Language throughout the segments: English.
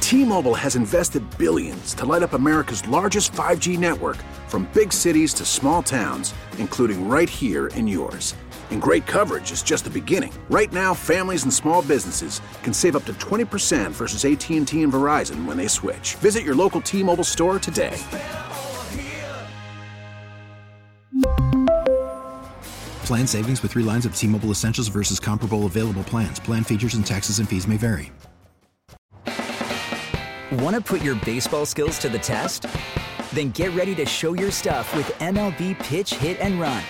T-Mobile has invested billions to light up America's largest 5G network, from big cities to small towns, including right here in yours. And great coverage is just the beginning. Right now, families and small businesses can save up to 20% versus AT&T and Verizon when they switch. Visit your local T-Mobile store today. Plan savings with 3 lines of T-Mobile Essentials versus comparable available plans. Plan features and taxes and fees may vary. Want to put your baseball skills to the test? Then get ready to show your stuff with MLB Pitch, Hit, and Run.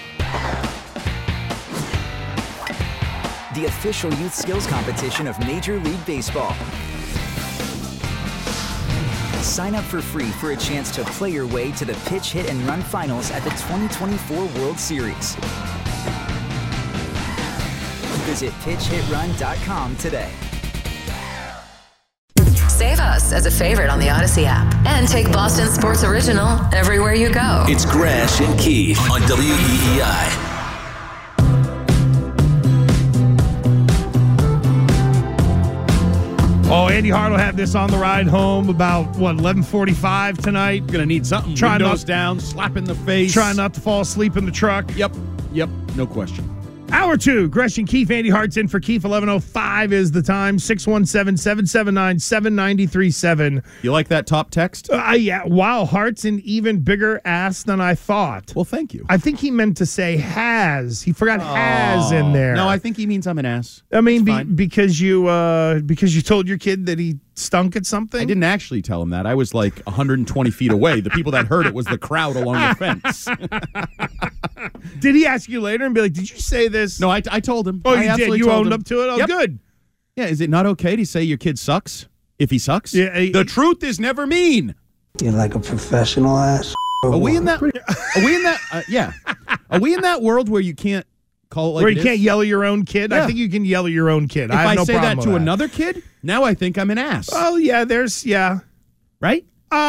The official youth skills competition of Major League Baseball. Sign up for free for a chance to play your way to the Pitch, Hit, and Run finals at the 2024 World Series. Visit pitchhitrun.com today. Save us as a favorite on the Odyssey app and take Boston Sports Original everywhere you go. It's Gresh and Keith on WEEI. Oh, Andy Hart will have this on the ride home about, 11:45 tonight. Going to need something. Windows down, slap in the face. Try not to fall asleep in the truck. Yep, no question. Hour 2, Gresh and Keith. Andy Hart's in for Keith. 11:05 is the time. 617-779-7937. You like that top text? Yeah. Wow, Hart's an even bigger ass than I thought. Well, thank you. I think he meant to say has. He forgot has in there. No, I think he means I'm an ass. I mean, because you told your kid that he stunk at something? I didn't actually tell him that. I was like 120 feet away. The people that heard it was the crowd along the fence. Did he ask you later and be like, did you say this? No, I told him. Oh, you did? You owned up to it? Oh, yep. Good. Yeah, is it not okay to say your kid sucks if he sucks? Yeah, the truth is never mean. You're like a professional ass. Are we in that? Yeah. Are we in that world where you can't call it like where you can't yell at your own kid? Yeah. I think you can yell at your own kid. If I have no say problem that to with another kid, now I think I'm an ass. Oh, yeah, Right?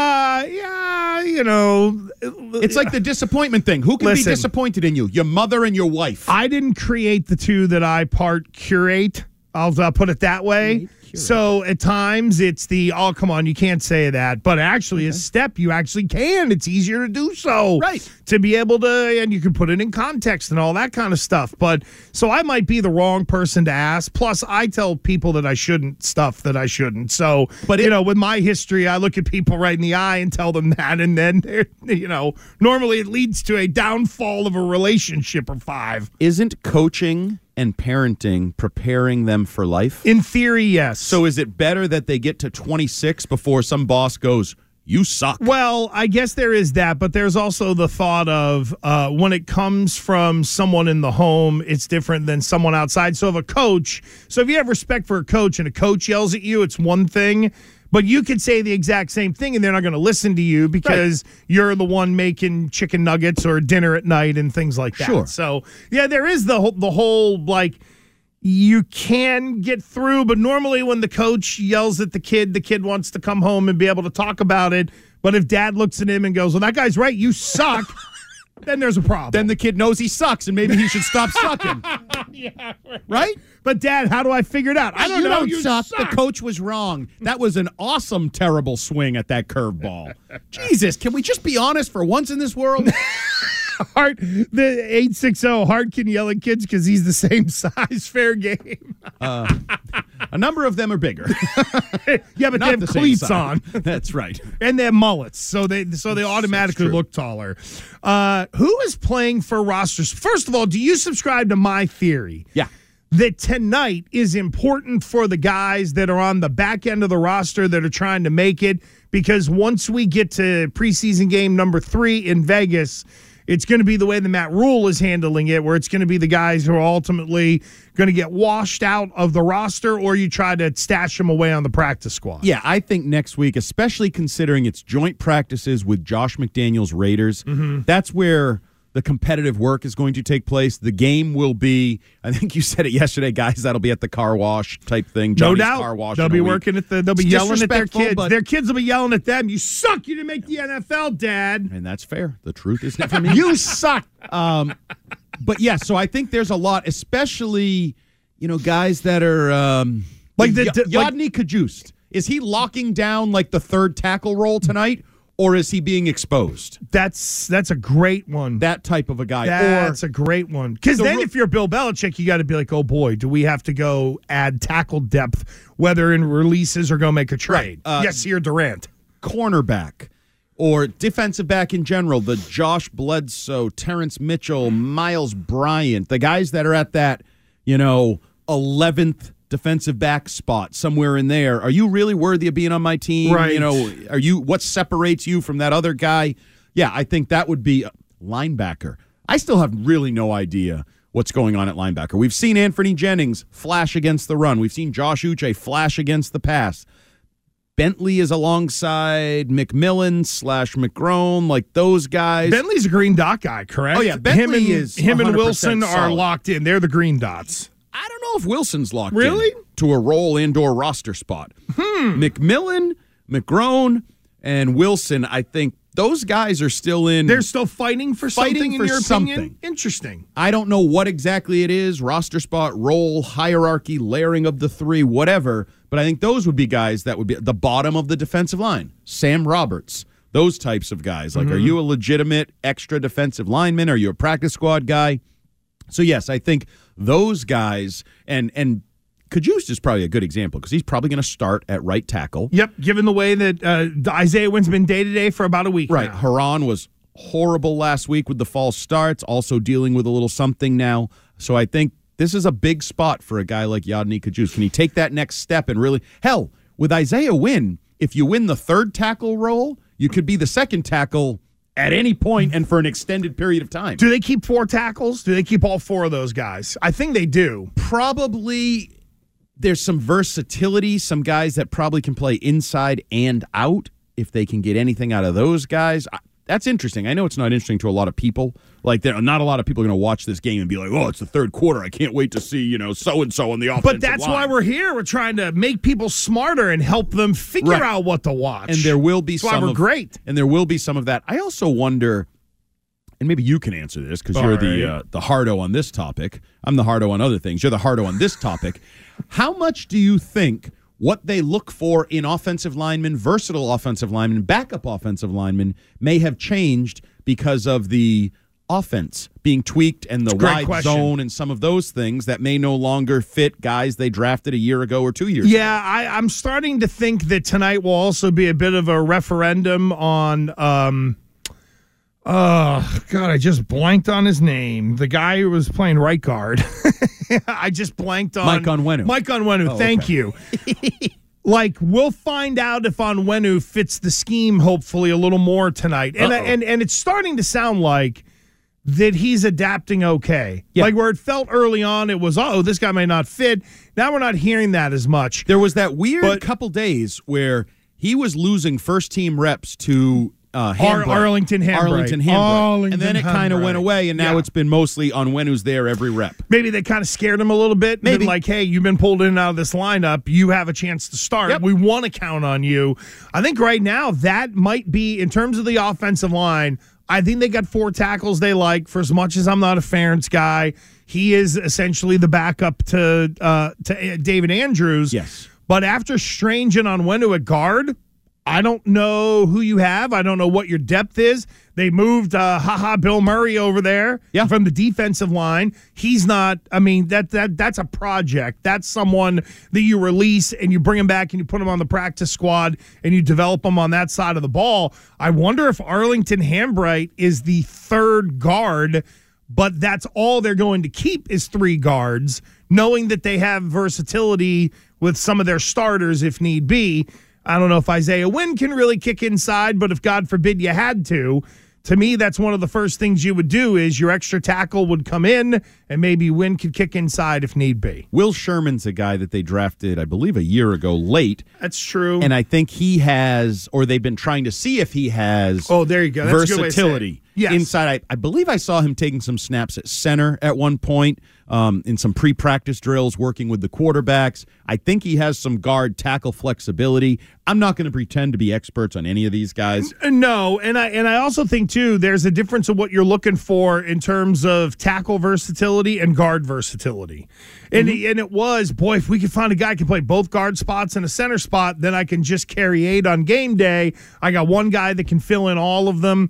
It's like the disappointment thing. Who can be disappointed in you? Your mother and your wife. I didn't create the two that I part curate. I'll put it that way. So at times it's oh, come on, you can't say that. But actually, a step, you actually can. It's easier to do so. Right. To be able to, and you can put it in context and all that kind of stuff. But so I might be the wrong person to ask. Plus, I tell people that I shouldn't stuff that I shouldn't. So, but with my history, I look at people right in the eye and tell them that. And then, normally it leads to a downfall of a relationship or 5. Isn't coaching and parenting preparing them for life? In theory, yes. So is it better that they get to 26 before some boss goes, you suck? Well, I guess there is that, but there's also the thought of when it comes from someone in the home, it's different than someone outside. So if you have respect for a coach and a coach yells at you, it's one thing. But you could say the exact same thing, and they're not going to listen to you because you're the one making chicken nuggets or dinner at night and things like that. Sure. So, yeah, there is the whole, you can get through. But normally when the coach yells at the kid wants to come home and be able to talk about it. But if dad looks at him and goes, well, that guy's right, you suck, then there's a problem. Then the kid knows he sucks, and maybe he should stop sucking. Yeah, right? But, Dad, how do I figure it out? I don't know. You suck. The coach was wrong. That was an awesome, terrible swing at that curveball. Jesus, can we just be honest for once in this world? Hart, the 860 Hart can yell at kids because he's the same size. Fair game. A number of them are bigger. Yeah, but they have cleats on. That's right. And they have mullets, so they automatically look taller. Who is playing for rosters? First of all, do you subscribe to my theory? Yeah. That tonight is important for the guys that are on the back end of the roster that are trying to make it, because once we get to preseason game number 3 in Vegas, it's going to be the way that Matt Rule is handling it, where it's going to be the guys who are ultimately going to get washed out of the roster, or you try to stash them away on the practice squad. Yeah, I think next week, especially considering it's joint practices with Josh McDaniels' Raiders, that's where the competitive work is going to take place. The game will be, I think you said it yesterday, guys, that'll be at the car wash type thing. No Johnny's doubt. Car wash They'll be working they'll be yelling at their kids. but- Their kids will be yelling at them. You suck. You didn't make the NFL, Dad. And that's fair. The truth is never me. You suck. But yeah, so I think there's a lot, especially, guys that are like Yadni Kajust Is he locking down like the third tackle role tonight, or is he being exposed? That's a great one. That type of a guy. That's a great one. Because then if you're Bill Belichick, you got to be like, oh, boy, do we have to go add tackle depth, whether in releases or go make a trade? Right. Yes, you're Durant. Cornerback or defensive back in general, the Josh Bledsoe, Terrence Mitchell, Miles Bryant, the guys that are at that, 11th defensive back spot somewhere in there. Are you really worthy of being on my team? Right. What separates you from that other guy? Yeah, I think that would be a linebacker. I still have really no idea what's going on at linebacker. We've seen Anthony Jennings flash against the run. We've seen Josh Uche flash against the pass. Bentley is alongside McMillan/McGrone, like those guys. Bentley's a green dot guy, correct? Oh, yeah. Bentley is him and Wilson solid. are locked in. They're the green dots. I don't know if Wilson's locked really? in to a role indoor roster spot. McMillan, McGrone, and Wilson, I think those guys are still in. They're still fighting for something, in your opinion? Interesting. I don't know what exactly it is, roster spot, role, hierarchy, layering of the three, whatever. But I think those would be guys that would be at the bottom of the defensive line. Sam Roberts, those types of guys. Like, are you a legitimate extra defensive lineman? Are you a practice squad guy? So, yes, I think those guys, and Kajus is probably a good example because he's probably going to start at right tackle. Yep, given the way that Isaiah Wynn's been day-to-day for about a week right. now. Haran was horrible last week with the false starts, also dealing with a little something now. So I think this is a big spot for a guy like Yodny Kajus. Can he take that next step and really – hell, with Isaiah Wynn, if you win the third tackle role, you could be the second tackle at any point and for an extended period of time. Do they keep 4 tackles? Do they keep all 4 of those guys? I think they do. Probably there's some versatility, some guys that probably can play inside and out if they can get anything out of those guys. That's interesting. I know it's not interesting to a lot of people. Like, there are not a lot of people going to watch this game and be like, oh, it's the third quarter. I can't wait to see, so-and-so on the offensive line. But that's why we're here. We're trying to make people smarter and help them figure out what to watch. And there will be that's why we're great. And there will be some of that. I also wonder, and maybe you can answer this because you're the hardo on this topic. I'm the hardo on other things. You're the hardo on this topic. How much do you think what they look for in offensive linemen, versatile offensive linemen, backup offensive linemen, may have changed because of the offense being tweaked and the wide zone and some of those things that may no longer fit guys they drafted a year ago or 2 years ago? Yeah, I'm starting to think that tonight will also be a bit of a referendum on I just blanked on his name. The guy who was playing right guard. I just blanked on Mike Onwenu. Mike Onwenu, thank you. Like, we'll find out if Onwenu fits the scheme, hopefully, a little more tonight. And it's starting to sound like that he's adapting okay. Yeah. Like, where it felt early on, it was, this guy may not fit. Now we're not hearing that as much. There was that weird couple days where he was losing first-team reps to Arlington Hambright. And then it kind of went away, and now it's been mostly Onwenu's there every rep. Maybe they kind of scared him a little bit. Maybe like, hey, you've been pulled in and out of this lineup. You have a chance to start. Yep. We want to count on you. I think right now that might be, in terms of the offensive line, I think they got 4 tackles they like. For as much as I'm not a Ferentz guy, he is essentially the backup to David Andrews. Yes. But after Strange and Onwenu at guard, I don't know who you have. I don't know what your depth is. They moved Bill Murray over there from the defensive line. He's not, that's a project. That's someone that you release and you bring him back and you put him on the practice squad and you develop him on that side of the ball. I wonder if Arlington Hambright is the third guard, but that's all they're going to keep is 3 guards, knowing that they have versatility with some of their starters if need be. I don't know if Isaiah Wynn can really kick inside, but if God forbid you had to me, that's one of the first things you would do is your extra tackle would come in and maybe Wynn could kick inside if need be. Will Sherman's a guy that they drafted, I believe, a year ago late. That's true. And I think he has, or they've been trying to see if he has there you go. That's versatility inside. I believe I saw him taking some snaps at center at one point. In some pre-practice drills working with the quarterbacks. I think he has some guard tackle flexibility. I'm not going to pretend to be experts on any of these guys. No, and I also think, too, there's a difference of what you're looking for in terms of tackle versatility versatility and guard versatility. And it was, boy, if we could find a guy who can play both guard spots and a center spot, then I can just carry 8 on game day. I got one guy that can fill in all of them.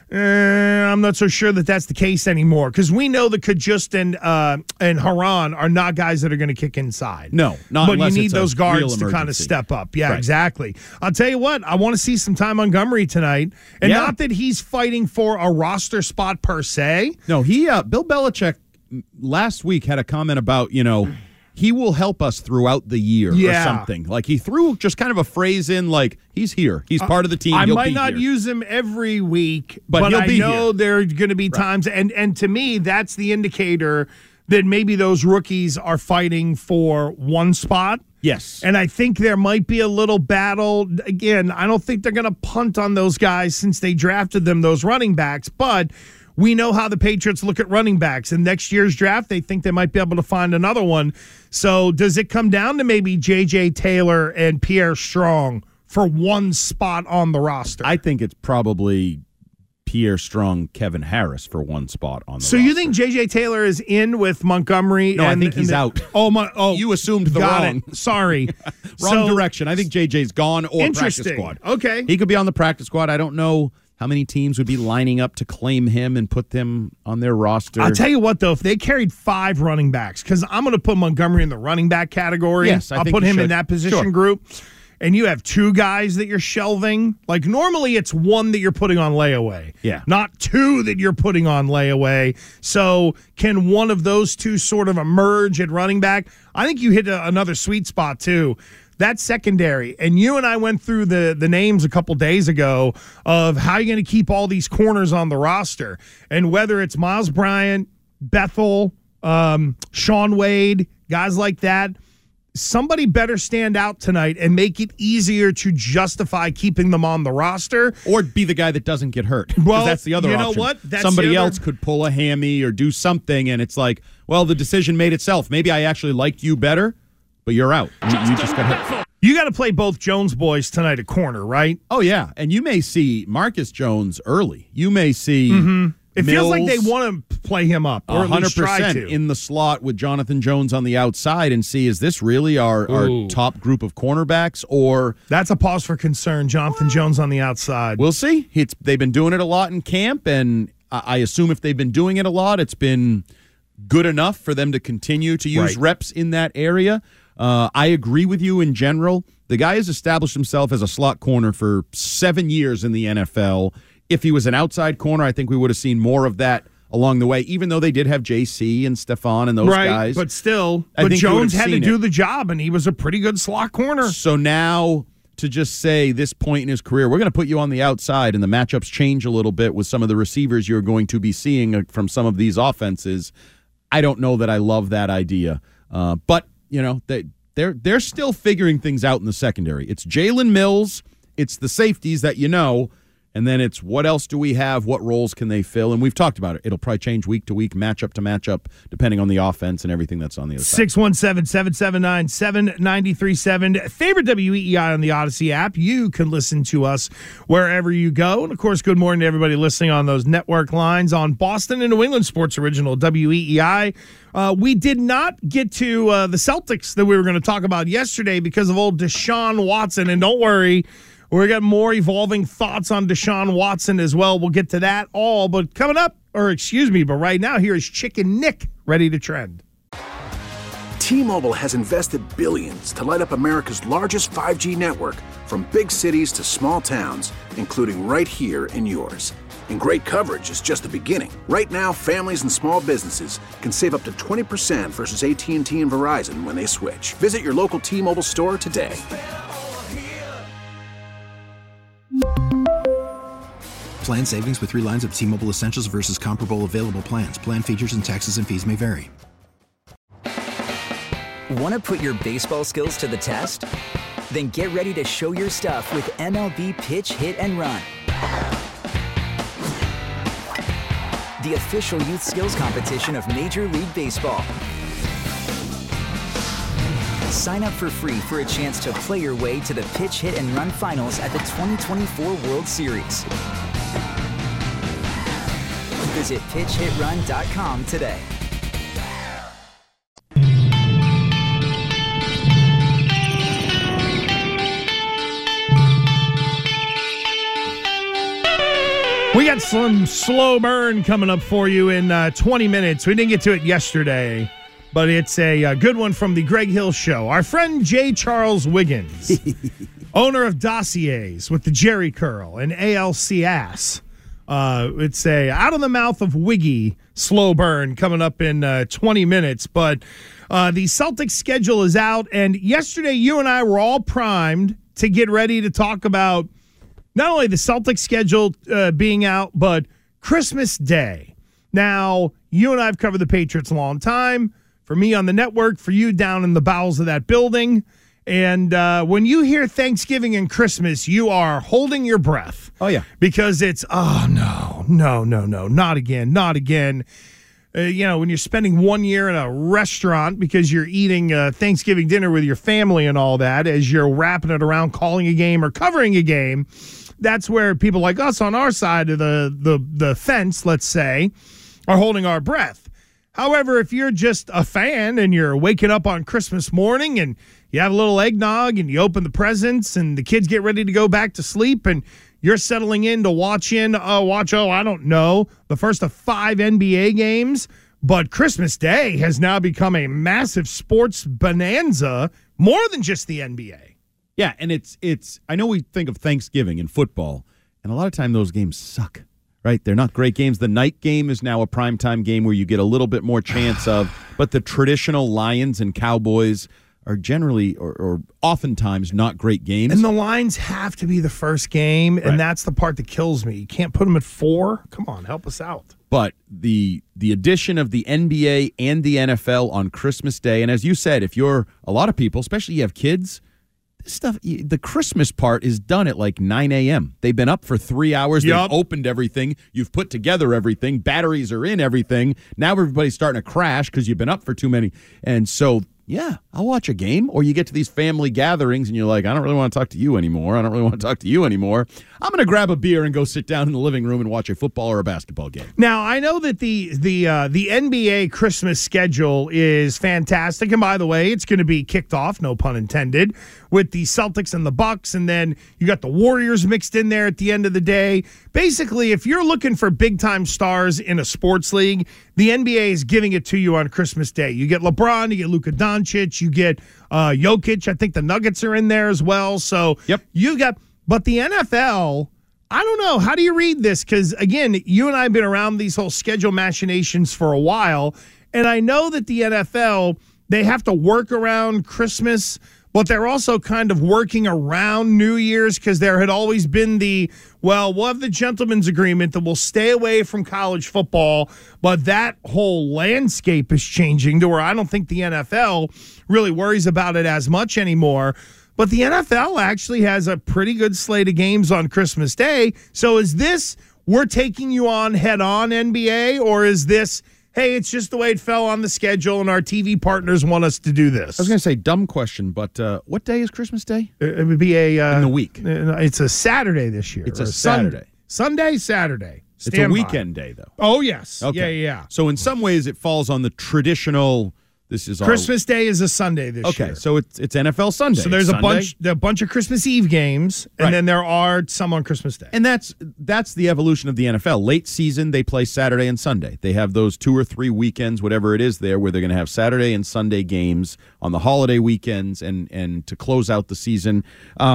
I'm not so sure that that's the case anymore because we know that Kajust and Haran are not guys that are going to kick inside. No, not but unless you need it's a those guards real to kind of emergency. step up. Yeah, Right. exactly. I'll tell you what, I want to see some Ty Montgomery tonight, and Yeah. not that he's fighting for a roster spot per se. No, Bill Belichick last week had a comment about, he will help us throughout the year or something. Like he threw just kind of a phrase in like, he's here. He's part of the team. I He'll might be not here. use him every week, But he'll I be know here. there are going to be times, and to me, that's the indicator that maybe those rookies are fighting for one spot. Yes. And I think there might be a little battle. Again, I don't think they're going to punt on those guys since they drafted them, those running backs, but we know how the Patriots look at running backs. In next year's draft, they think they might be able to find another one. So does it come down to maybe J.J. Taylor and Pierre Strong for one spot on the roster? I think it's probably Pierre Strong, Kevin Harris for one spot on the So roster. you think J.J. Taylor is in with Montgomery? No, I think he's out. Oh, You assumed the got wrong. it. Sorry. Wrong So, direction. I think JJ's gone or practice Interesting. squad. Okay. He could be on the practice squad. I don't know how many teams would be lining up to claim him and put them on their roster. I'll tell you what, though, if they carried 5 running backs, because I'm going to put Montgomery in the running back category. Yes, I I'll think put you him in should. that position Sure. group. And you have 2 guys that you're shelving. Like normally it's 1 that you're putting on layaway. Yeah. Not 2 that you're putting on layaway. So can one of those 2 sort of emerge at running back? I think you hit another sweet spot too. That's secondary. And you and I went through the names a couple days ago of how you're going to keep all these corners on the roster. And whether it's Miles Bryant, Bethel, Sean Wade, guys like that, somebody better stand out tonight and make it easier to justify keeping them on the roster. Or be the guy that doesn't get hurt. 'Cause Well, that's the other you know option. what? That's Somebody the other- else could pull a hammy or do something, and it's like, well, the decision made itself. Maybe I actually liked you better, but you're out. You just got hurt. You got to play both Jones boys tonight at corner, right? Oh, yeah. And you may see Marcus Jones early. You may see It feels like they Mills want to play him up, or at least try 100% to. in the slot with Jonathan Jones on the outside and see, is this really our top group of cornerbacks? Or That's a pause for concern. Jonathan Jones on the outside. we'll see. They've been doing it a lot in camp, and I assume if they've been doing it a lot, it's been good enough for them to continue to use Right. reps in that area. I agree with you in general. The guy has established himself as a slot corner for 7 years in the NFL. If he was an outside corner, I think we would have seen more of that along the way, even though they did have JC and Stephon and those right, guys. but still, I think you would Jones have had to seen do it. the job, and he was a pretty good slot corner. So now to just say this point in his career, we're going to put you on the outside, and the matchups change a little bit with some of the receivers you're going to be seeing from some of these offenses. I don't know that I love that idea. But, they're still figuring things out in the secondary. It's Jalen Mills. It's the safeties that you know. And then it's what else do we have? What roles can they fill? And we've talked about it. It'll probably change week to week, matchup to matchup, depending on the offense and everything that's on the other side. 617-779-7937. Favorite WEEI on the Odyssey app. You can listen to us wherever you go. And, of course, good morning to everybody listening on those network lines on Boston and New England Sports Original, WEEI. We did not get to the Celtics that we were going to talk about yesterday because of old Deshaun Watson. And don't worry, we got more evolving thoughts on Deshaun Watson as well. We'll get to that all. But coming up, but right now, here is Chicken Nick ready to trend. T-Mobile has invested billions to light up America's largest 5G network, from big cities to small towns, including right here in yours. And great coverage is just the beginning. Right now, families and small businesses can save up to 20% versus AT&T and Verizon when they switch. Visit your local T-Mobile store today. Plan savings with 3 lines of T-Mobile Essentials versus comparable available plans. Plan features and taxes and fees may vary. Want to put your baseball skills to the test? Then get ready to show your stuff with MLB Pitch, Hit, and Run. The official youth skills competition of Major League Baseball. Sign up for free for a chance to play your way to the Pitch, Hit, and Run finals at the 2024 World Series. Visit PitchHitRun.com today. We got some slow burn coming up for you in 20 minutes. We didn't get to it yesterday, but it's a good one from the Greg Hill Show. Our friend J. Charles Wiggins, owner of Dossiers with the Jerry Curl and ALC Ass. It's a out of the mouth of Wiggy slow burn coming up in 20 minutes. But the Celtics schedule is out, and yesterday you and I were all primed to get ready to talk about not only the Celtics schedule being out, but Christmas Day. Now, you and I have covered the Patriots a long time. For me on the network, for you down in the bowels of that building. And when you hear Thanksgiving and Christmas, you are holding your breath. Oh, yeah. Because it's, no, not again. When you're spending 1 year in a restaurant because you're eating Thanksgiving dinner with your family and all that, as you're wrapping it around calling a game or covering a game, that's where people like us on our side of the fence, let's say, are holding our breath. However, if you're just a fan and you're waking up on Christmas morning and you have a little eggnog and you open the presents and the kids get ready to go back to sleep and you're settling in to watch the first of 5 NBA games, but Christmas Day has now become a massive sports bonanza, more than just the NBA. Yeah, and it's. I know we think of Thanksgiving in football, and a lot of time those games suck, right? They're not great games. The night game is now a primetime game where you get a little bit more chance of, but the traditional Lions and Cowboys are generally or oftentimes not great games. And the lines have to be the first game, and that's the part that kills me. You can't put them at 4. Come on, help us out. But the addition of the NBA and the NFL on Christmas Day, and as you said, if you're a lot of people, especially you have kids, this stuff, the Christmas part is done at like 9 a.m. They've been up for 3 hours. Yep. They've opened everything. You've put together everything. Batteries are in everything. Now everybody's starting to crash because you've been up for too many. And so, yeah, I'll watch a game. Or you get to these family gatherings and you're like, I don't really want to talk to you anymore. I'm going to grab a beer and go sit down in the living room and watch a football or a basketball game. Now, I know that the NBA Christmas schedule is fantastic. And by the way, it's going to be kicked off, no pun intended, with the Celtics and the Bucks. And then you got the Warriors mixed in there at the end of the day. Basically, if you're looking for big-time stars in a sports league, the NBA is giving it to you on Christmas Day. You get LeBron, you get Luka Doncic, you get Jokic. I think the Nuggets are in there as well. So you got... But the NFL, I don't know. How do you read this? Because, again, you and I have been around these whole schedule machinations for a while, and I know that the NFL, they have to work around Christmas, but they're also kind of working around New Year's because there had always been we'll have the gentleman's agreement that we'll stay away from college football, but that whole landscape is changing to where I don't think the NFL really worries about it as much anymore. But the NFL actually has a pretty good slate of games on Christmas Day. So is this, we're taking you on head-on, NBA, or is this, hey, it's just the way it fell on the schedule and our TV partners want us to do this? I was going to say, dumb question, but what day is Christmas Day? It would be in the week. It's a Saturday this year. It's a Saturday. Saturday. It's a weekend day, though. Oh, yes. Okay. Yeah. So in some ways, it falls on the traditional... Christmas Day is a Sunday this year. Okay, so it's NFL Sunday. So there's a bunch of Christmas Eve games, and then there are some on Christmas Day. And that's the evolution of the NFL. Late season, they play Saturday and Sunday. They have those 2 or 3 weekends, whatever it is there, where they're going to have Saturday and Sunday games on the holiday weekends and to close out the season.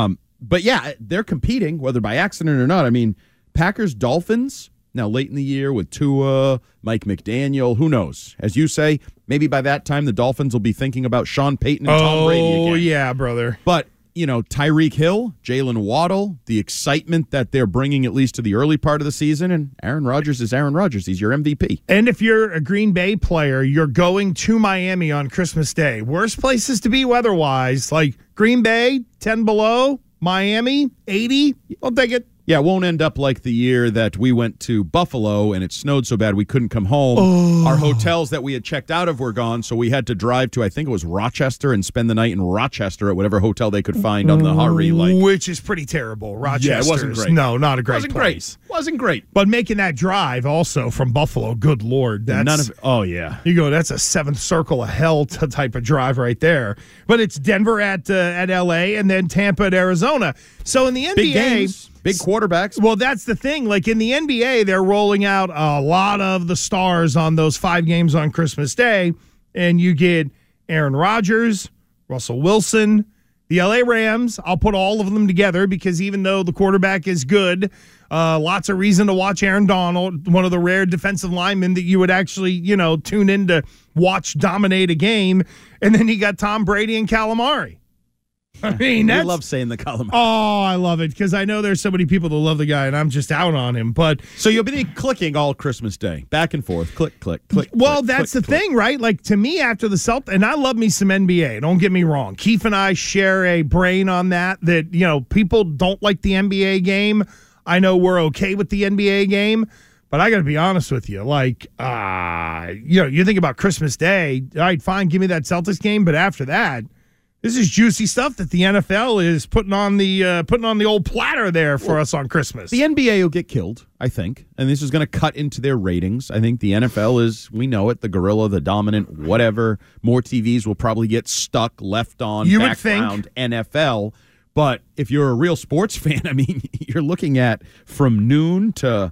But yeah, they're competing, whether by accident or not. I mean, Packers-Dolphins, now late in the year with Tua, Mike McDaniel, who knows? As you say, maybe by that time the Dolphins will be thinking about Sean Payton and Tom Brady again. Oh, yeah, brother. But, Tyreek Hill, Jalen Waddle, the excitement that they're bringing at least to the early part of the season, and Aaron Rodgers is Aaron Rodgers. He's your MVP. And if you're a Green Bay player, you're going to Miami on Christmas Day. Worst places to be weather-wise, like Green Bay, 10 below, Miami, 80. I'll take it. Yeah, it won't end up like the year that we went to Buffalo and it snowed so bad we couldn't come home. Oh. Our hotels that we had checked out of were gone, so we had to drive to, I think it was Rochester, and spend the night in Rochester at whatever hotel they could find on the Hari. Which is pretty terrible. Rochester. Yeah, it wasn't great. No, not a great place. Wasn't great. But making that drive also from Buffalo, good Lord. That's, oh, yeah. You go, that's a 7th circle of hell type of drive right there. But it's Denver at L.A. and then Tampa at Arizona. So in the NBA... Big games. Big quarterbacks. Well, that's the thing. Like in the NBA, they're rolling out a lot of the stars on those 5 games on Christmas Day, and you get Aaron Rodgers, Russell Wilson, the LA Rams. I'll put all of them together because even though the quarterback is good, lots of reason to watch Aaron Donald, one of the rare defensive linemen that you would actually, tune in to watch dominate a game. And then you got Tom Brady and calamari. I mean, I love saying the calamari. Oh, I love it because I know there's so many people that love the guy, and I'm just out on him. But so you'll be clicking all Christmas Day, back and forth, click, click, click. Well, click, that's click, the thing, right? Like to me, after the Celtics, and I love me some NBA. Don't get me wrong. Keith and I share a brain on that. People don't like the NBA game. I know we're okay with the NBA game, but I got to be honest with you. Like, you think about Christmas Day. All right, fine, give me that Celtics game, but after that. This is juicy stuff that the NFL is putting on the old platter there for us on Christmas. The NBA will get killed, I think, and this is going to cut into their ratings. I think the NFL is, we know it, the gorilla, the dominant, whatever. More TVs will probably get stuck, left on, you background NFL. But if you're a real sports fan, I mean, you're looking at from noon to,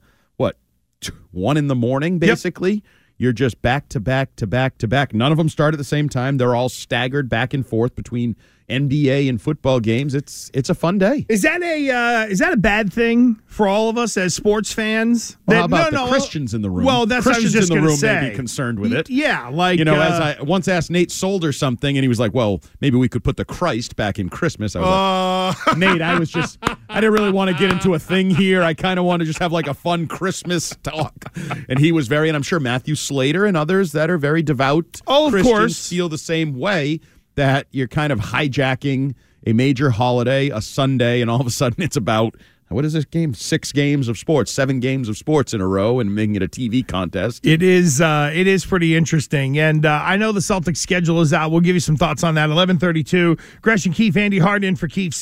1 in the morning, basically. Yep. You're just back to back to back to back. None of them start at the same time. They're all staggered back and forth between NBA and football games. It's a fun day. Is that a bad thing for all of us as sports fans? Well, how about the Christians in the room? Well, that's what I was just in the room say. May be concerned with it. Yeah, like as I once asked Nate Solder something, and he was like, "Well, maybe we could put the Christ back in Christmas." I was like, Nate, I didn't really want to get into a thing here. I kind of want to just have like a fun Christmas talk. And he was and I'm sure Matthew Slater and others that are very devout Christians feel the same way. That you're kind of hijacking a major holiday, a Sunday, and all of a sudden it's about, what is this game? 6 games of sports, 7 games of sports in a row and making it a TV contest. It is pretty interesting. And I know the Celtics schedule is out. We'll give you some thoughts on that. 11:32. Gresh and Keefe, Andy Hart in for Keefe,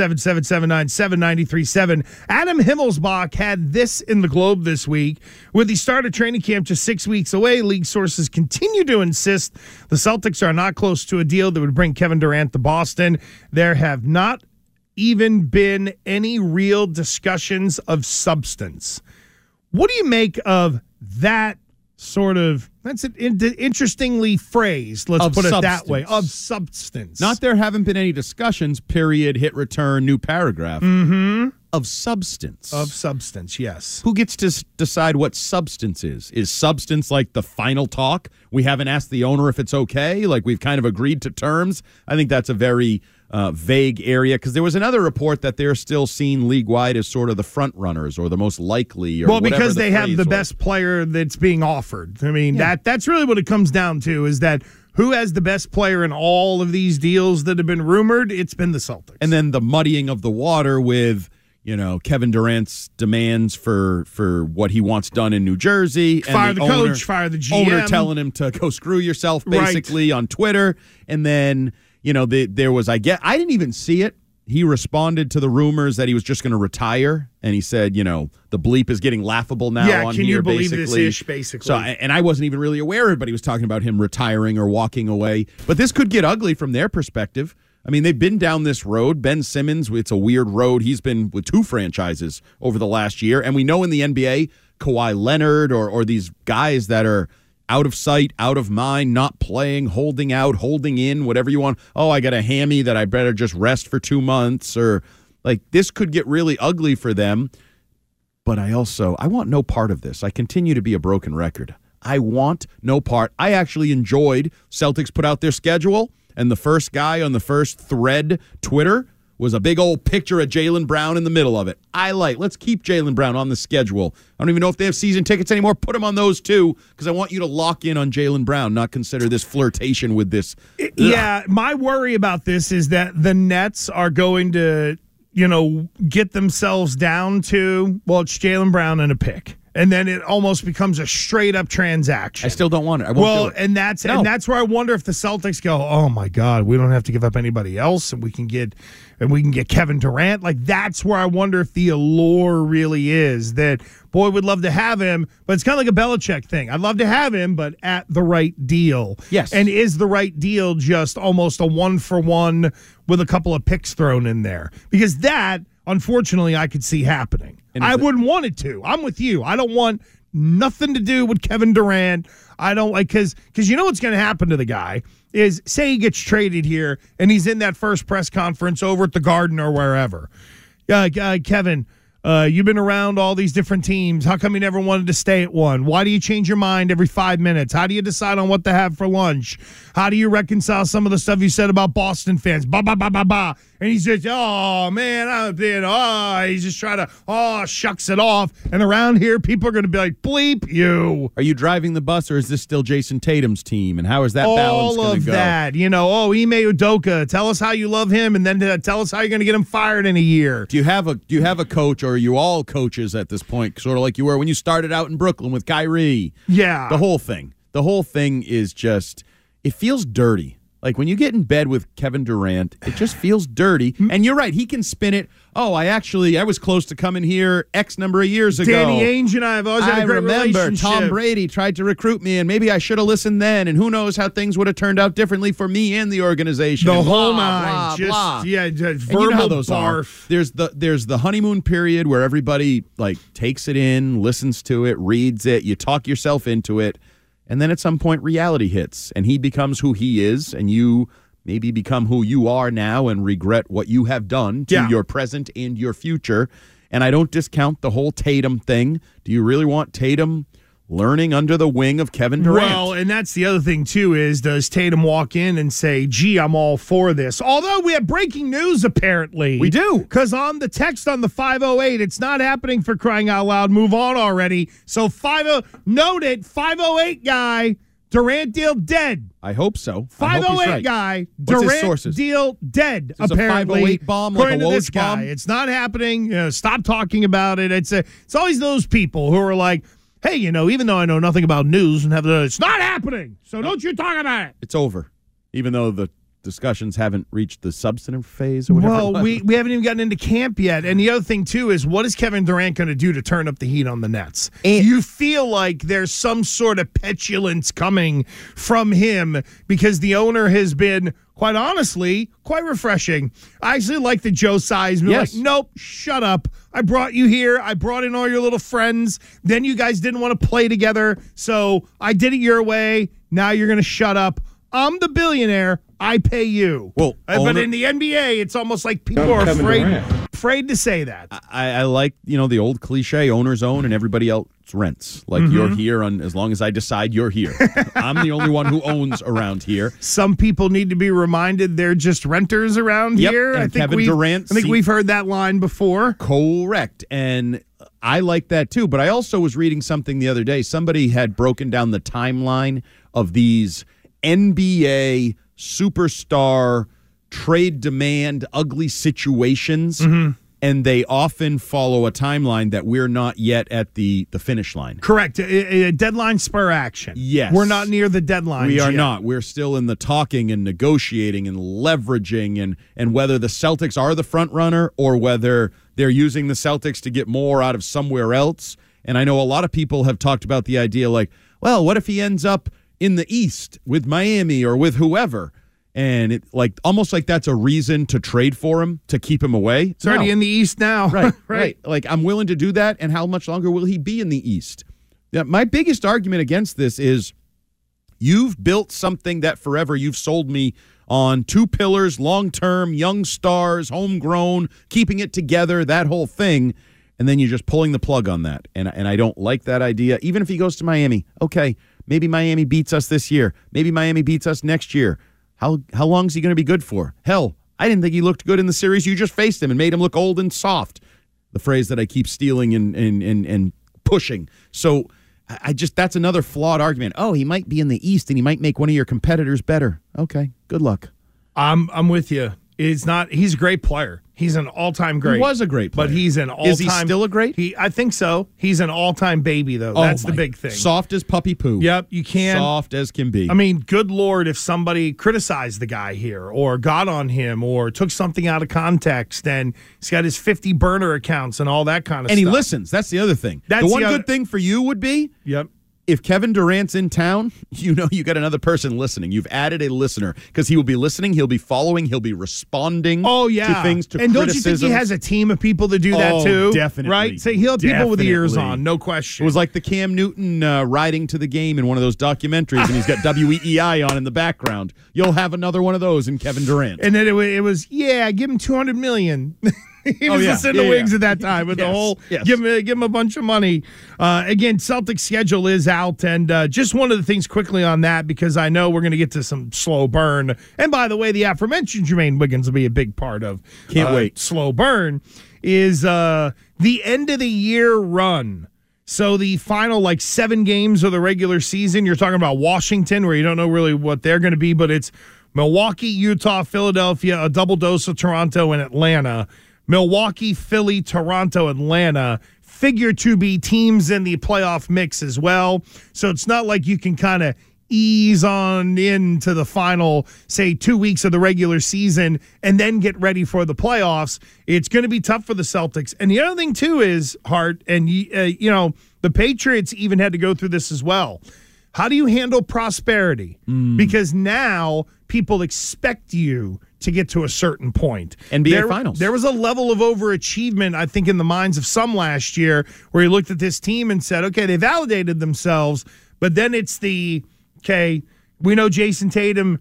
617-779-7937. Adam Himmelsbach had this in the Globe this week. With the start of training camp just 6 weeks away, league sources continue to insist the Celtics are not close to a deal that would bring Kevin Durant to Boston. There have not even been any real discussions of substance. What do you make of that sort of, that's an interestingly phrased, let's put it that way, of substance. Not there haven't been any discussions, period, hit return, new paragraph. Mm-hmm. Of substance. Of substance, yes. Who gets to decide what substance is? Is substance like the final talk? We haven't asked the owner if it's okay, like we've kind of agreed to terms. I think that's a very vague area, because there was another report that they're still seen league-wide as sort of the front runners or the most likely. Or because they have the best player that's being offered. I mean, that's really what it comes down to, is that who has the best player in all of these deals that have been rumored? It's been the Celtics. And then the muddying of the water with, Kevin Durant's demands for what he wants done in New Jersey. Fire and the coach, fire the GM. Owner telling him to go screw yourself, basically, on Twitter. And then, there was, I didn't even see it. He responded to the rumors that he was just going to retire. And he said, the bleep is getting laughable now on here, basically. Yeah, can you believe this ish, basically. So, and I wasn't even really aware of it, but he was talking about him retiring or walking away. But this could get ugly from their perspective. I mean, they've been down this road. Ben Simmons, it's a weird road. He's been with 2 franchises over the last year. And we know in the NBA, Kawhi Leonard or these guys that are out of sight, out of mind, not playing, holding out, holding in, whatever you want. Oh, I got a hammy that I better just rest for 2 months. Or like this could get really ugly for them. But I want no part of this. I continue to be a broken record. I want no part. I actually enjoyed Celtics put out their schedule. And the first guy on the first thread, Twitter, was a big old picture of Jaylen Brown in the middle of it. Let's keep Jaylen Brown on the schedule. I don't even know if they have season tickets anymore. Put them on those too, because I want you to lock in on Jaylen Brown, not consider this flirtation with this. Yeah, my worry about this is that the Nets are going to, get themselves down to, it's Jaylen Brown and a pick. And then it almost becomes a straight-up transaction. I still don't want it. I won't do it. And that's where I wonder if the Celtics go, oh my God, we don't have to give up anybody else, and we can get Kevin Durant. Like, that's where I wonder if the allure really is that, boy, would love to have him, but it's kind of like a Belichick thing. I'd love to have him, but at the right deal. Yes. And is the right deal just almost a 1-for-1 with a couple of picks thrown in there? Because that, unfortunately, I could see happening. I wouldn't want it to. I'm with you. I don't want nothing to do with Kevin Durant. I don't like because you know what's going to happen to the guy is say he gets traded here and he's in that first press conference over at the Garden or wherever. Kevin, you've been around all these different teams. How come you never wanted to stay at one? Why do you change your mind every 5 minutes? How do you decide on what to have for lunch? How do you reconcile some of the stuff you said about Boston fans? Ba, ba, ba, ba, ba. And he's just, oh, man, he's just trying to, shucks it off. And around here, people are going to be like, bleep you. Are you driving the bus, or is this still Jason Tatum's team? And how is that balance going to go? All of that. Ime Udoka, tell us how you love him, and then tell us how you're going to get him fired in a year. Do you have a coach, or are you all coaches at this point, sort of like you were when you started out in Brooklyn with Kyrie? Yeah. The whole thing is just, it feels dirty. Like when you get in bed with Kevin Durant, it just feels dirty. And you're right, he can spin it. Oh, I was close to coming here X number of years ago. Danny Ainge and I have always had a great relationship. Tom Brady tried to recruit me, and maybe I should have listened then, and who knows how things would have turned out differently for me and the organization. The and whole blah, nine. Blah, blah. Just verbal, verbal you know how those barf. Are. There's the honeymoon period where everybody like takes it in, listens to it, reads it, you talk yourself into it, and then at some point reality hits, and he becomes who he is, and you maybe become who you are now and regret what you have done to your present and your future. And I don't discount the whole Tatum thing. Do you really want Tatum learning under the wing of Kevin Durant? Well, and that's the other thing, too, is does Tatum walk in and say, gee, I'm all for this? Although we have breaking news, apparently. We do. Because on the text on the 508, it's not happening for crying out loud. Move on already. So note it, 508 guy, Durant deal dead. I hope so. 508 right. guy, What's his Durant sources? deal dead, Is apparently. a 508 bomb according like a to this Woj guy. bomb? It's not happening. Stop talking about it. It's always those people who are like, hey, even though I know nothing about news and it's not happening, so don't you talk about it. It's over, even though the discussions haven't reached the substantive phase or whatever. Well, we haven't even gotten into camp yet. And the other thing, too, is what is Kevin Durant going to do to turn up the heat on the Nets? And you feel like there's some sort of petulance coming from him because the owner has been, quite honestly, quite refreshing. I actually like the Joe Tsai's been like, nope, shut up. I brought you here. I brought in all your little friends. Then you guys didn't want to play together, so I did it your way. Now you're going to shut up. I'm the billionaire. I pay you. Well, but in the NBA, it's almost like people are afraid to say that. I like, the old cliche, owners own and everybody else rents. Like you're here as long as I decide you're here. I'm the only one who owns around here. Some people need to be reminded they're just renters around here. And Kevin Durant. I think we've heard that line before. Correct. And I like that too. But I also was reading something the other day. Somebody had broken down the timeline of these NBA superstar trade demand ugly situations, and they often follow a timeline that we're not yet at the finish line. Correct. A deadline spur action. Yes. We're not near the deadline. We are not. We're still in the talking and negotiating and leveraging and whether the Celtics are the front runner or whether they're using the Celtics to get more out of somewhere else. And I know a lot of people have talked about the idea like, well, what if he ends up in the East with Miami or with whoever, and it almost like that's a reason to trade for him to keep him away. It's already in the East now. Right. Like I'm willing to do that, and how much longer will he be in the East? My biggest argument against this is you've built something that forever you've sold me on two pillars, long-term, young stars, homegrown, keeping it together, that whole thing, and then you're just pulling the plug on that, and I don't like that idea. Even if he goes to Miami, okay. Maybe Miami beats us this year. Maybe Miami beats us next year. How long is he going to be good for? Hell, I didn't think he looked good in the series you just faced him and made him look old and soft. The phrase that I keep stealing and pushing. So that's another flawed argument. Oh, he might be in the East and he might make one of your competitors better. Okay, good luck. I'm with you. He's a great player. He's an all-time great. He was a great player. But he's an all-time... Is he still a great? I think so. He's an all-time baby, though. That's the big thing. Soft as puppy poo. Yep, you can. Soft as can be. I mean, good Lord, if somebody criticized the guy here or got on him or took something out of context, and he's got his 50 burner accounts and all that kind of stuff. And he listens. That's the other thing. The one good thing for you would be... Yep. if Kevin Durant's in town, you know you got another person listening. You've added a listener because he will be listening, he'll be following, he'll be responding to things, to and criticisms. don't you think he has a team of people to do that too? Definitely. Right? So he'll have people with ears on, no question. It was like the Cam Newton riding to the game in one of those documentaries, and he's got WEEI on in the background. You'll have another one of those in Kevin Durant. And then it was give him $200 million. He was just in the wings at that time with the whole give him a bunch of money. Again, Celtics schedule is out, and just one of the things quickly on that, because I know we're going to get to some slow burn. And by the way, the aforementioned Jermaine Wiggins will be a big part of Can't wait. Slow burn is the end of the year run. So the final 7 games of the regular season, you're talking about Washington, where you don't know really what they're going to be, but it's Milwaukee, Utah, Philadelphia, a double dose of Toronto and Atlanta. Milwaukee, Philly, Toronto, Atlanta figure to be teams in the playoff mix as well. So it's not like you can kind of ease on into the final, say, 2 weeks of the regular season and then get ready for the playoffs. It's going to be tough for the Celtics. And the other thing, too, is, Hart, and, the Patriots even had to go through this as well. How do you handle prosperity? Because now people expect you to get to a certain point. NBA Finals. There was a level of overachievement, I think, in the minds of some last year where you looked at this team and said, okay, they validated themselves, but then it's we know Jason Tatum,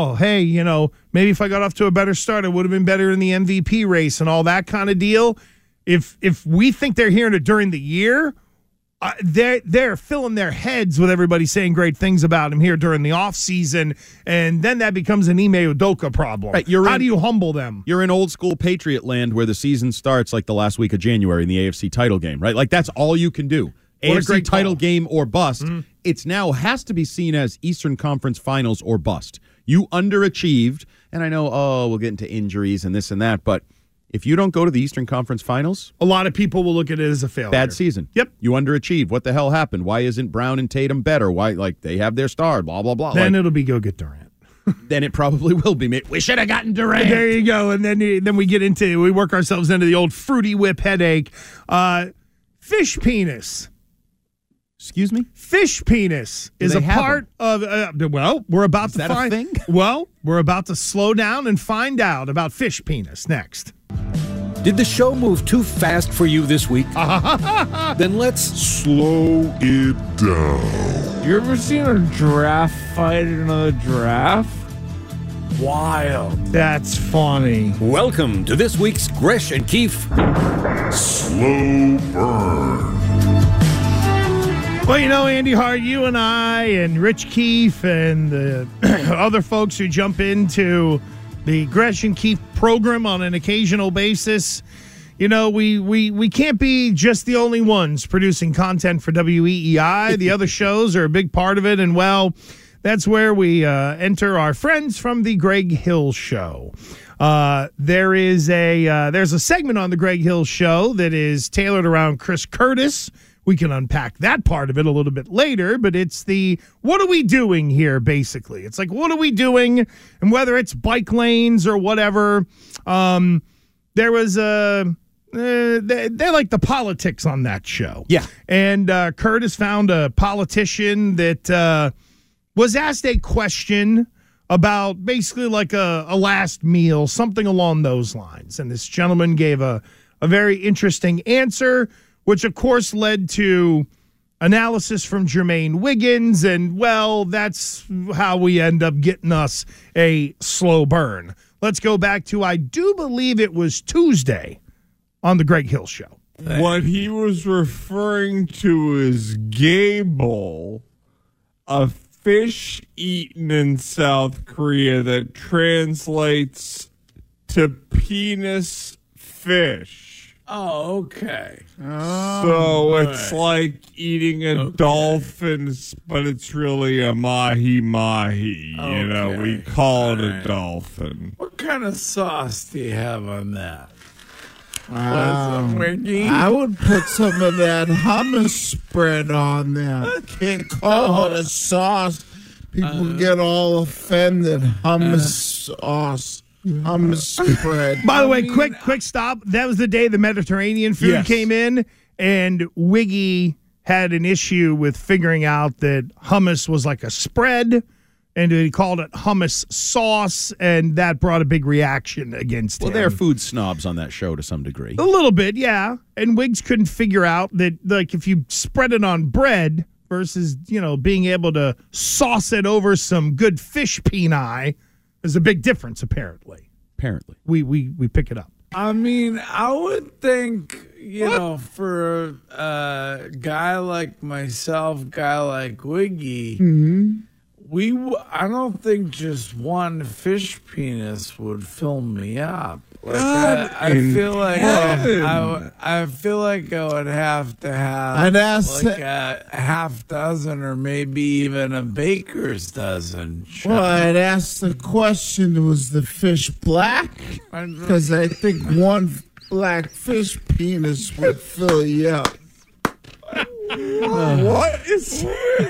maybe if I got off to a better start, I would have been better in the MVP race and all that kind of deal. If we think they're hearing it during the year, they're filling their heads with everybody saying great things about him here during the offseason, and then that becomes an Ime Udoka problem. Right, how do you humble them? You're in old school Patriot land where the season starts the last week of January in the AFC title game, right? That's all you can do. AFC title game or bust. It's now has to be seen as Eastern Conference Finals or bust. You underachieved, and I know, we'll get into injuries and this and that, but if you don't go to the Eastern Conference Finals, a lot of people will look at it as a failure. Bad season. Yep. You underachieved. What the hell happened? Why isn't Brown and Tatum better? Why, they have their star, blah, blah, blah. Then it'll be go get Durant. Then it probably will be. We should have gotten Durant. There you go. And then we work ourselves into the old Fruity Whip headache. Fish penis. Excuse me? Fish penis is a part of, we're about to find. Is that a thing? Well, we're about to slow down and find out about fish penis next. Did the show move too fast for you this week? Then let's slow it down. You ever seen a giraffe fight another giraffe? Wild. That's funny. Welcome to this week's Gresh and Keefe Slow Burn. Well, Andy Hart, you and I and Rich Keefe and the other folks who jump into the Gresh and Keefe program on an occasional basis, we can't be just the only ones producing content for WEEI. The other shows are a big part of it, and that's where we enter our friends from the Greg Hill Show. There's a segment on the Greg Hill Show that is tailored around Chris Curtis. We can unpack that part of it a little bit later, but it's what are we doing here, basically? It's what are we doing? And whether it's bike lanes or whatever, there was they like the politics on that show. Yeah. And Curtis found a politician that was asked a question about basically a last meal, something along those lines. And this gentleman gave a very interesting answer, which, of course, led to analysis from Jermaine Wiggins, and, that's how we end up getting us a slow burn. Let's go back to, I do believe it was Tuesday on the Greg Hill Show. What he was referring to is Gable, a fish eaten in South Korea that translates to penis fish. Oh, okay. So it's like eating a dolphin, but it's really a mahi-mahi. Okay. We call it a dolphin. What kind of sauce do you have on that? I would put some of that hummus spread on there. Can't call it a sauce. People get all offended. Hummus sauce. Spread. By the way, quick stop. That was the day the Mediterranean food came in, and Wiggy had an issue with figuring out that hummus was like a spread, and he called it hummus sauce, and that brought a big reaction against him. Well, they're food snobs on that show to some degree. A little bit, yeah. And Wiggs couldn't figure out that, like, if you spread it on bread versus, being able to sauce it over some good fish peni, there's a big difference, apparently. We pick it up. I mean, I would think, for a guy like myself, guy like Wiggy, I don't think just one fish penis would fill me up. Like, I feel like I feel like I would have to have a half dozen or maybe even a baker's dozen. Well, I'd ask the question, was the fish black? Because I think one black fish penis would fill you up. What is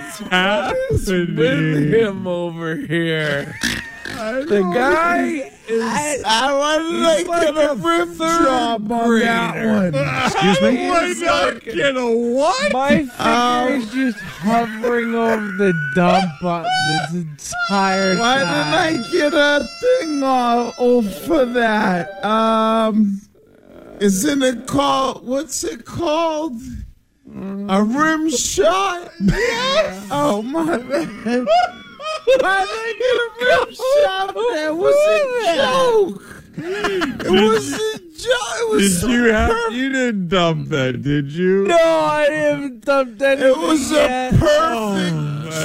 with him over here? The guy is. I want to get a rim job on that one. Excuse me? Why not get a what? My finger is just hovering over the dump button this entire time. Why didn't I get a thing for that? Isn't it called? What's it called? A rim shot? Yeah. Oh my man. Why did I get a rim shot? That was a joke. It was a joke. It was You didn't dump that, did you? No, I didn't dump that. It was a perfect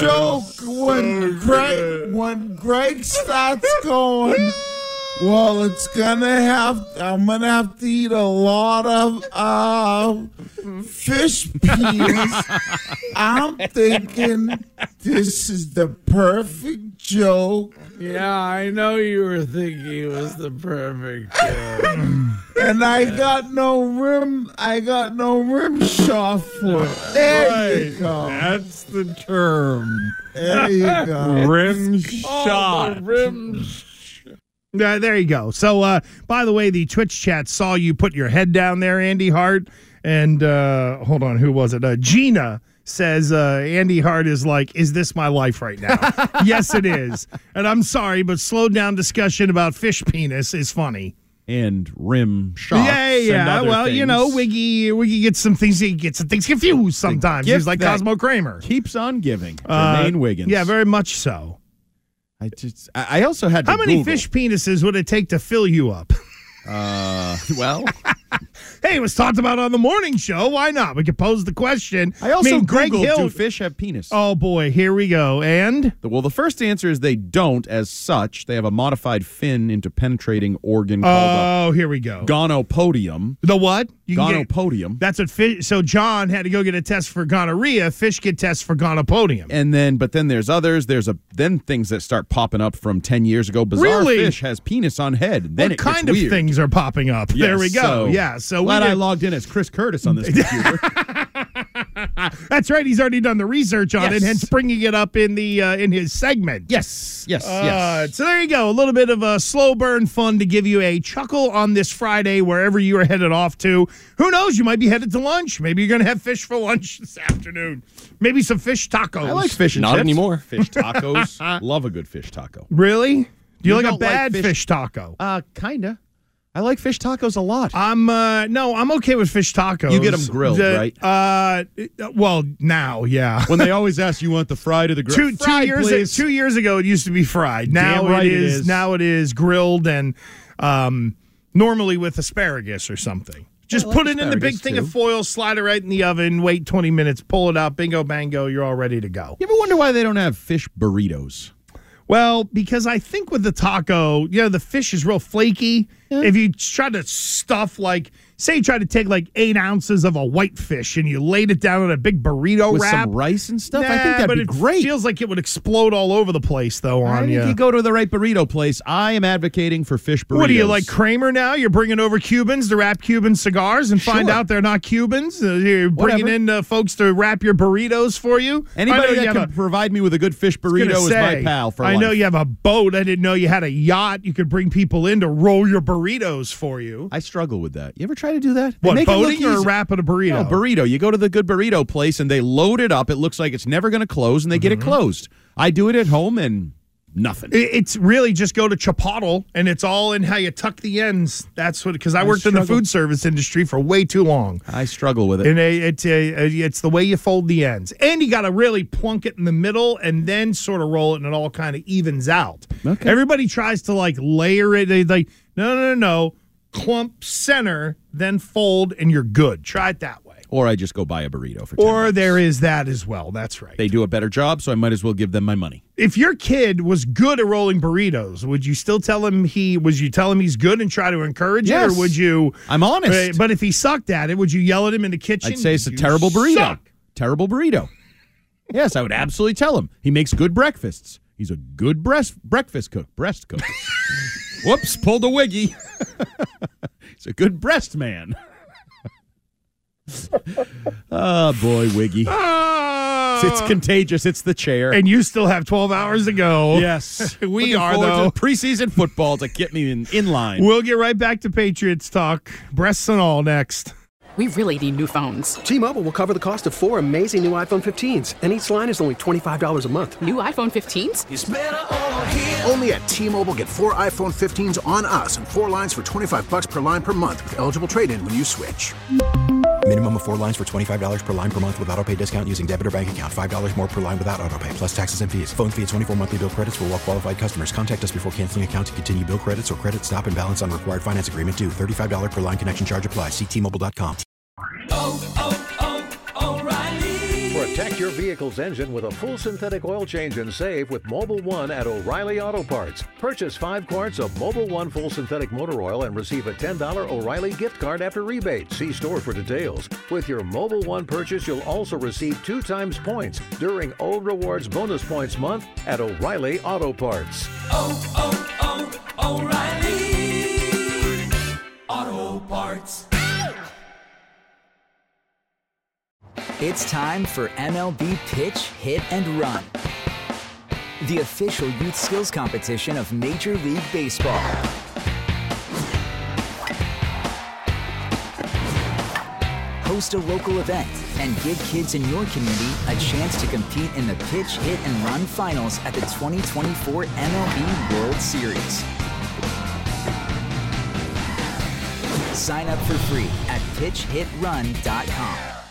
joke when Greg starts going. Well, I'm gonna have to eat a lot of fish peas. I'm thinking this is the perfect joke. Yeah, I know you were thinking it was the perfect joke. And I got no rim shot for it. There you go. That's the term. There you go. Rim shot. There you go. So, by the way, the Twitch chat saw you put your head down there, Andy Hart. And hold on, who was it? Gina says Andy Hart is like, is this my life right now? Yes, it is. And I'm sorry, but slowed down discussion about fish penis is funny. And rim shots. Yeah. Well, things. Wiggy gets some things. He gets some things confused sometimes. He's like Cosmo Kramer. Keeps on giving. Jermaine Wiggins. Yeah, very much so. I also had to How many Google. fish penises would it take to fill you up? Well, hey, it was talked about on the morning show. Why not? We could pose the question. I also Greg Googled, Hill. do fish have penis? Oh, boy. Here we go. And? Well, the first answer is they don't as such. They have a modified fin into penetrating organ called here we go. gonopodium. The what? Gonopodium. That's what fish. So John had to go get a test for gonorrhea. Fish get tests for gonopodium. But then there's others. There's then things that start popping up from 10 years ago. Bizarre Fish has penis on head. Then what kind of things are popping up? Yes, there we go. So glad I logged in as Chris Curtis on this computer. That's right. He's already done the research on it, hence bringing it up in the in his segment. Yes. So there you go. A little bit of a slow burn fun to give you a chuckle on this Friday, wherever you are headed off to. Who knows? You might be headed to lunch. Maybe you're going to have fish for lunch this afternoon. Maybe some fish tacos. I like fish and Not chips. anymore. Fish tacos. Love a good fish taco. Really? Do you like a don't bad like fish taco? Kinda. I like fish tacos a lot. I'm okay with fish tacos. You get them grilled, right? Well, now, yeah. When they always ask you want the fried or the grilled. 2 years ago, it used to be fried. Now Damn right it is. Now it is grilled and normally with asparagus or something. Just put it in the big thing of foil, slide it right in the oven, wait 20 minutes, pull it out, bingo, bango, you're all ready to go. You ever wonder why they don't have fish burritos? Well, because I think with the taco, the fish is real flaky. Yeah. If you try to stuff say you try to take 8 ounces of a whitefish and you laid it down in a big burrito with wrap. Some rice and stuff? I think that'd be great. It feels like it would explode all over the place, though, on you. If you go to the right burrito place, I am advocating for fish burritos. What are you, like Kramer now? You're bringing over Cubans to wrap Cuban cigars and find out they're not Cubans? You're bringing in folks to wrap your burritos for you? Anybody that can provide me with a good fish burrito is my pal for life. I know you have a boat. I didn't know you had a yacht. You could bring people in to roll your burritos for you. I struggle with that. You ever try to do that? They What, make it look boating or easy. wrapping a burrito? No, burrito. You go to the good burrito place and they load it up. It looks like it's never going to close, and they get it closed. I do it at home and nothing. It's really just go to Chipotle, and it's all in how you tuck the ends. That's what, because I worked in the food service industry for way too long. I struggle with it. And it's the way you fold the ends. And you got to really plunk it in the middle and then sort of roll it, and it all kind of evens out. Okay. Everybody tries to like layer it. They like, no. Clump center, then fold, and you're good. Try it that way. Or I just go buy a burrito for $10. Or there is that as well. That's right. They do a better job, so I might as well give them my money. If your kid was good at rolling burritos, would you still tell him he's good and try to encourage it? Or would you? I'm honest. But if he sucked at it, would you yell at him in the kitchen? I'd say it's a terrible burrito. Suck. Terrible burrito. Yes, I would absolutely tell him. He makes good breakfasts. He's a good breakfast cook. Breast cook. Whoops, pulled a wiggy. He's a good breast man. Oh, boy, Wiggy. It's contagious. It's the chair. And you still have 12 hours to go. Yes. We Looking are, forward though. to preseason football to get me in line. We'll get right back to Patriots talk. Breasts and all next. We really need new phones. T-Mobile will cover the cost of 4 amazing new iPhone 15s, and each line is only $25 a month. New iPhone 15s? It's better over here. Only at T-Mobile, get 4 iPhone 15s on us and 4 lines for $25 per line per month with eligible trade-in when you switch. Minimum of 4 lines for $25 per line per month with autopay discount using debit or bank account. $5 more per line without autopay, plus taxes and fees. Phone fee at 24 monthly bill credits for well-qualified customers. Contact us before canceling account to continue bill credits or credit stop and balance on required finance agreement due. $35 per line connection charge applies. See T-Mobile.com. Protect your vehicle's engine with a full synthetic oil change and save with Mobil 1 at O'Reilly Auto Parts. Purchase 5 quarts of Mobil 1 full synthetic motor oil and receive a $10 O'Reilly gift card after rebate. See store for details. With your Mobil 1 purchase, you'll also receive 2 times points during O Rewards Bonus Points Month at O'Reilly Auto Parts. O'Reilly Auto Parts. It's time for MLB Pitch, Hit, and Run, the official youth skills competition of Major League Baseball. Host a local event and give kids in your community a chance to compete in the Pitch, Hit, and Run finals at the 2024 MLB World Series. Sign up for free at pitchhitrun.com.